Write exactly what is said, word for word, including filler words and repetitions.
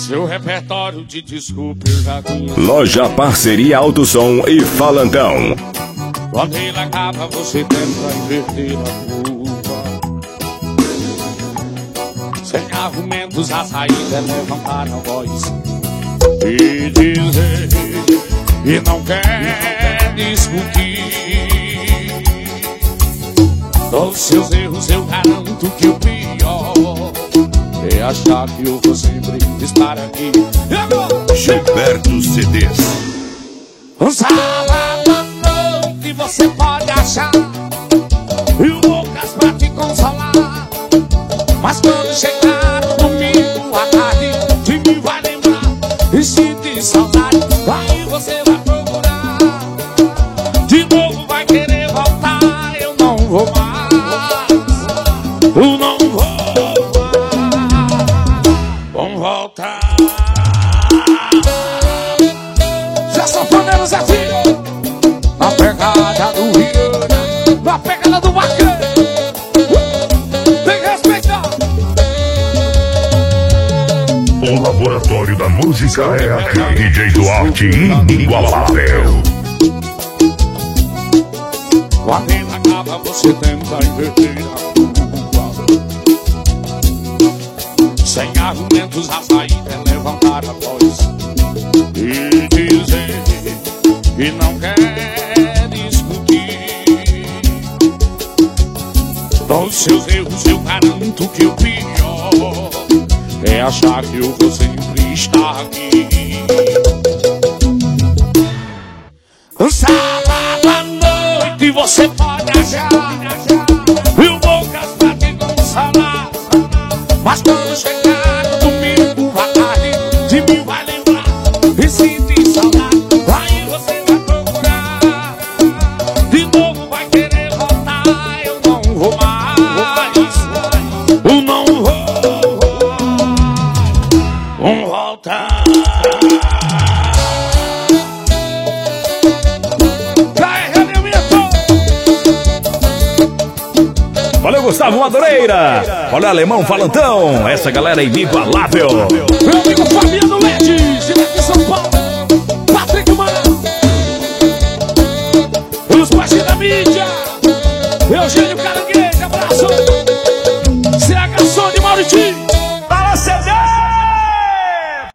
Seu repertório de desculpa eu já conheço. Loja Parceria Alto Som e Falantão. Quando ele acaba, você tenta inverter a curva. Sem argumentos, a saída é levantar a voz e dizer e não quer discutir. Dos seus erros eu garanto que o pior é achar que eu vou sempre estar aqui. Gilberto C Ds. Um sábado à noite você pode achar mil bocas pra te consolar, mas quando chegar no domingo à tarde, de mim vai lembrar e sentir saudade. Aí você vai procurar, de novo vai querer voltar. Eu não vou mais, eu não vou mais. Vamos voltar. Já são paneiros aqui, na pegada do Rio, na pegada do Vaqueiro. Tem que respeitar. O laboratório da música é aqui. D J Duarte inigualável. Quando ele acaba, você tenta inverter a curva. Sem argumentos, a saída é levantar a voz e dizer que não quer discutir. Dos seus erros eu garanto que o pior é achar que eu vou sempre estar aqui. Sábado à noite você pode achar mil bocas pra te consolar, mas quando chegar no domingo à tarde, de mim vai lembrar e sentir saudade. Aí você vai procurar, de novo vai querer voltar. Eu não vou mais, eu não vou, vamos voltar. Valeu, Gustavo Madureira. Olha, Alemão Falantão. Essa galera é inigualável. Meu amigo Fabiano Led, de São Paulo. Patrick Mano, os pais da mídia. Eugênio Caramba.